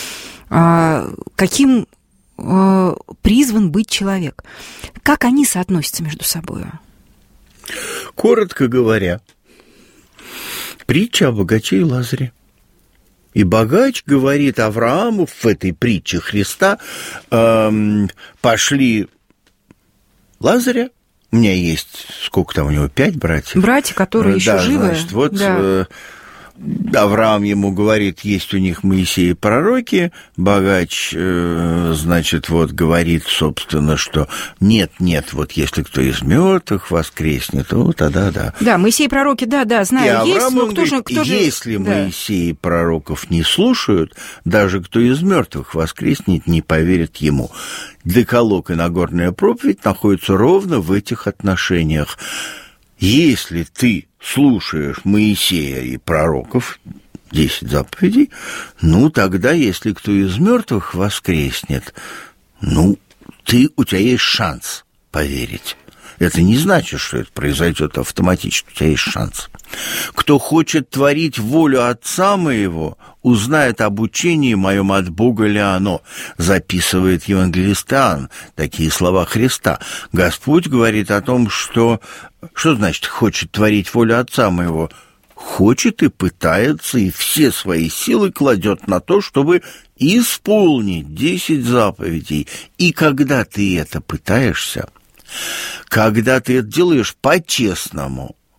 Каким призван быть человек. Как они соотносятся между собой? Коротко говоря, притча о богаче и Лазаре. И богач говорит Аврааму в этой притче Христа: эм, пошли Лазаря, у меня есть, сколько там у него, пять братьев? Братья, которые еще да, живы. Значит, вот... Да. Э, Авраам ему говорит, есть у них Моисей и пророки, богач, э, значит, вот говорит, собственно, что нет, нет, вот если кто из мертвых воскреснет, то тогда да. Да, Моисей и пророки, да, да, знаю, и есть, Авраам, но кто говорит, же... Кто если же... Моисей и пророков не слушают, даже кто из мертвых воскреснет, не поверит ему. Декалог и Нагорная проповедь находятся ровно в этих отношениях. Если ты слушаешь Моисея и пророков, десять заповедей, ну, тогда, если кто из мертвых воскреснет, ну, ты, у тебя есть шанс поверить. Это не значит, что это произойдет автоматически, у тебя есть шанс. Кто хочет творить волю Отца моего, узнает об учении моем, от Бога ли оно, записывает евангелист Иоанн, такие слова Христа. Господь говорит о том, что... Что значит «хочет творить волю Отца моего»? Хочет и пытается, и все свои силы кладет на то, чтобы исполнить десять заповедей. И когда ты это пытаешься, когда ты это делаешь по-честному,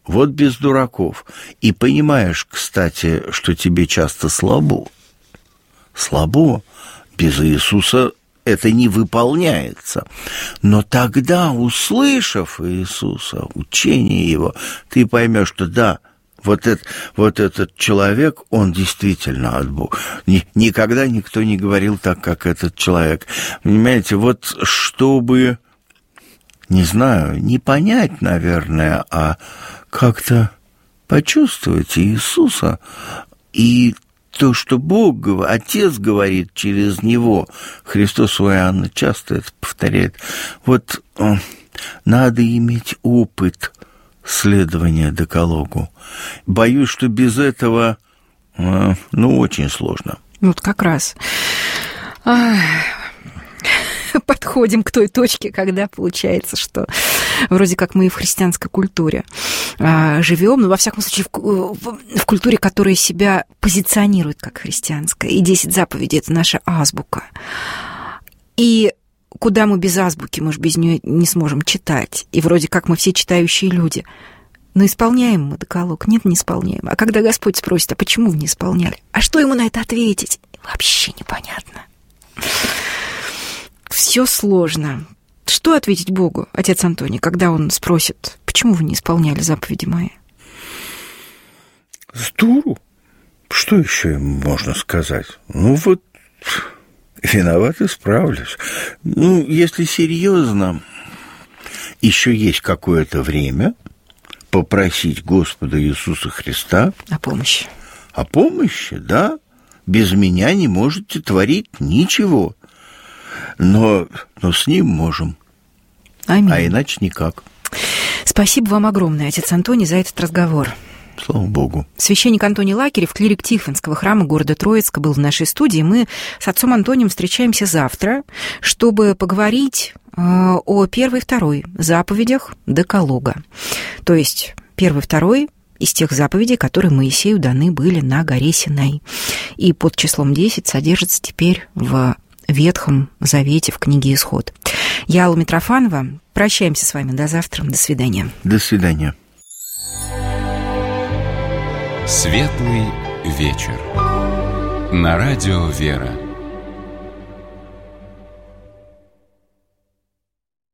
вот без дураков. И понимаешь, кстати, что тебе часто слабо. Слабо. Без Иисуса это не выполняется. Но тогда, услышав Иисуса, учение Его, ты поймешь, что да, вот, это, вот этот человек, он действительно от Бога. Никогда никто не говорил так, как этот человек. Понимаете, вот чтобы, не знаю, не понять, наверное, а как-то почувствовать Иисуса и то, что Бог, Отец говорит через Него, Христос у Иоанна часто это повторяет, вот надо иметь опыт следования декалогу. Боюсь, что без этого, ну, очень сложно. Вот как раз подходим к той точке, когда получается, что вроде как мы и в христианской культуре живем, но, во всяком случае, в, в, в культуре, которая себя позиционирует как христианская. И десять заповедей – это наша азбука. И куда мы без азбуки, мы же без нее не сможем читать. И вроде как мы все читающие люди. Но исполняем мы декалог? Нет, не исполняем. А когда Господь спросит, а почему вы не исполняли? А что ему на это ответить? Вообще непонятно. Все сложно. Что ответить Богу, отец Антоний, когда он спросит, почему вы не исполняли заповеди мои? С дуру. Что еще можно сказать? Ну вот, виноват, исправлюсь. Ну, если серьезно, еще есть какое-то время попросить Господа Иисуса Христа о помощи. О помощи, да. Без меня не можете творить ничего. Но, но с ним можем. Аминь. А иначе никак. Спасибо вам огромное, отец Антоний, за этот разговор. Слава Богу. Священник Антоний Лакерев, клирик Тихвинского храма города Троицка, был в нашей студии. Мы с отцом Антонием встречаемся завтра, чтобы поговорить о первой и второй заповедях Декалога. То есть первый и второй из тех заповедей, которые Моисею даны были на горе Синай. И под числом десять содержится теперь в Ветхом Завете, в книге «Исход». Я Алла Митрофанова. Прощаемся с вами. До завтра. До свидания. До свидания. Светлый вечер. На радио «Вера».